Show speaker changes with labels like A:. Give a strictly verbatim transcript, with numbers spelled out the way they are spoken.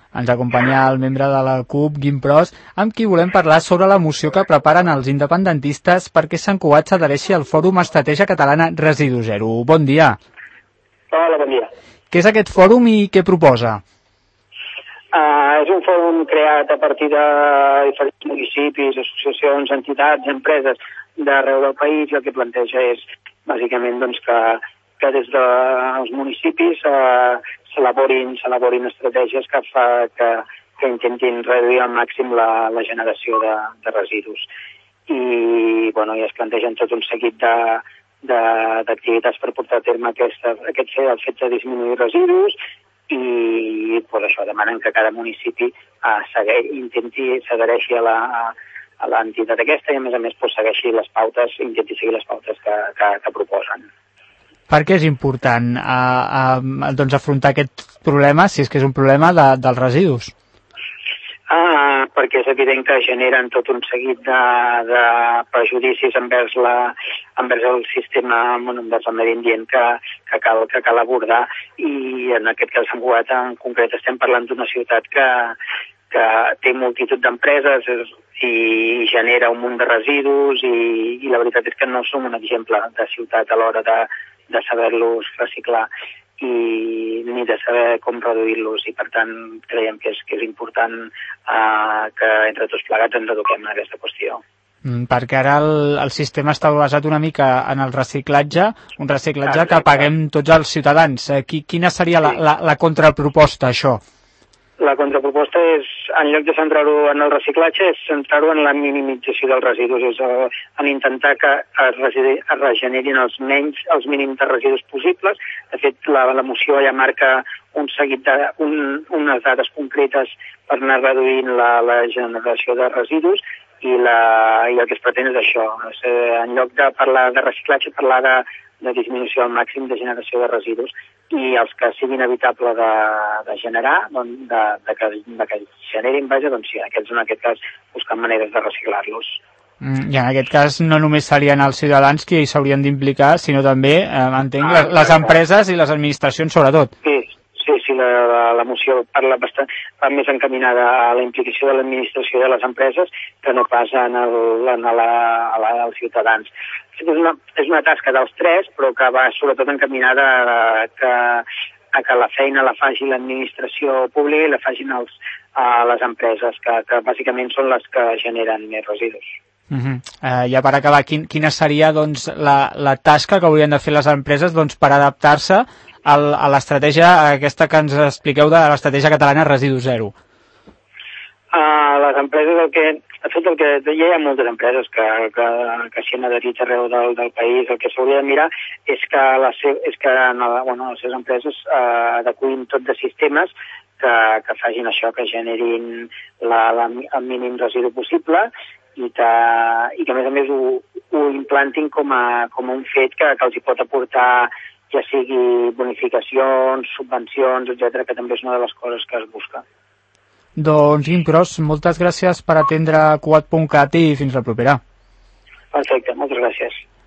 A: Ens acompanya el membre de la CUP, Guim Pros, amb qui volem parlar sobre la moció que preparen els independentistes perquè Sant Cugat s'adhereixi al Fòrum Estratègia Catalana Residu Zero. Bon dia.
B: Hola, bon dia.
A: Què és aquest fòrum i què proposa?
B: Uh, és un fòrum creat a partir de diferents municipis, associacions, entitats, empreses d'arreu del país, i el que planteja és, bàsicament, doncs, que, que des dels municipis uh, s'elaborin s'elaborin estratègies que, fa, que, que intentin reduir al màxim la, la generació de, de residus. I, bueno, i es plantegen tot un seguit de, de, d'activitats per portar a terme aquesta, aquest fet, el fet de disminuir residus, i pues, això demanen que cada municipi uh, segui, intenti s'adhereixi a la, a l'entitat aquesta i a més a més pues, segueixi les pautes, intenti seguir les pautes que, que, que proposen.
A: Per què és important uh, uh, doncs afrontar aquest problema, si és que és un problema de, dels residus?
B: Ah, perquè és evident que generen tot un seguit de, de prejudicis envers, la, envers el sistema, envers el medi ambient que, que, cal, que cal abordar, i en aquest cas Sant Cugat en concret estem parlant d'una ciutat que, que té multitud d'empreses i genera un munt de residus i, i la veritat és que no som un exemple de ciutat a l'hora de, de saber-los reciclar i ni de saber com reduir-los, i per tant creiem que és, que és important uh, que entre tots plegats ens eduquem en aquesta qüestió.
A: Mm, perquè ara el, el sistema està basat una mica en el reciclatge, un reciclatge
B: Exacte.
A: Que paguem tots els ciutadans. Eh, quina seria la, la, la contraproposta a això?
B: La contraproposta és, en lloc de centrar-ho en el reciclatge, és centrar-ho en la minimització dels residus, és uh, en intentar que es, residi, es regenerin els menys, els mínims de residus possibles. De fet, la, la moció ja marca un seguit de, un, unes dades concretes per anar reduint la, la generació de residus, i, la, i el que es pretén és això, és, eh, en lloc de parlar de reciclatge, parlar de, de disminució al màxim de generació de residus, i els que sigui inevitable de, de generar, doncs, de, de, que, de que generin, vaja, doncs sí, aquests en aquest cas buscant maneres de reciclar-los.
A: Mm, I en aquest cas no només serien els ciutadans qui s'haurien d'implicar, sinó també, eh, entenc, ah, les, les empreses i les administracions sobretot. Sí,
B: sí, sí la, la, la moció parla bastant, va més encaminada a la implicació de l'administració de les empreses que no pas en el, en la, a la, als ciutadans. És una, és una tasca dels tres, però que va sobretot encaminada a que, a que la feina la faci l'administració pública i la facin els, a les empreses, que, que bàsicament són les que generen més residus.
A: Uh-huh. Uh, ja per acabar, quin, quina seria doncs, la, la tasca que haurien de fer les empreses doncs, per adaptar-se al, a l'estratègia aquesta que ens expliqueu de l'estratègia catalana Residu Zero?
B: Uh, les empreses, el que, de fet, el que, ja hi ha moltes empreses que, que, que s'hi han adherit arreu del, del país. El que s'hauria de mirar és que, les, és que bueno, les seves empreses uh, adequin tot de sistemes que, que facin això, que generin la, la, el mínim residu possible, i que, i que a més a més ho, ho implantin com a, com a un fet que, que els hi pot aportar, ja sigui bonificacions, subvencions, etcètera, que també és una de les coses que es busca.
A: Doncs, Guim Pros, moltes gràcies per atendre Cugat punt cat i fins la propera.
B: Perfecte, moltes gràcies.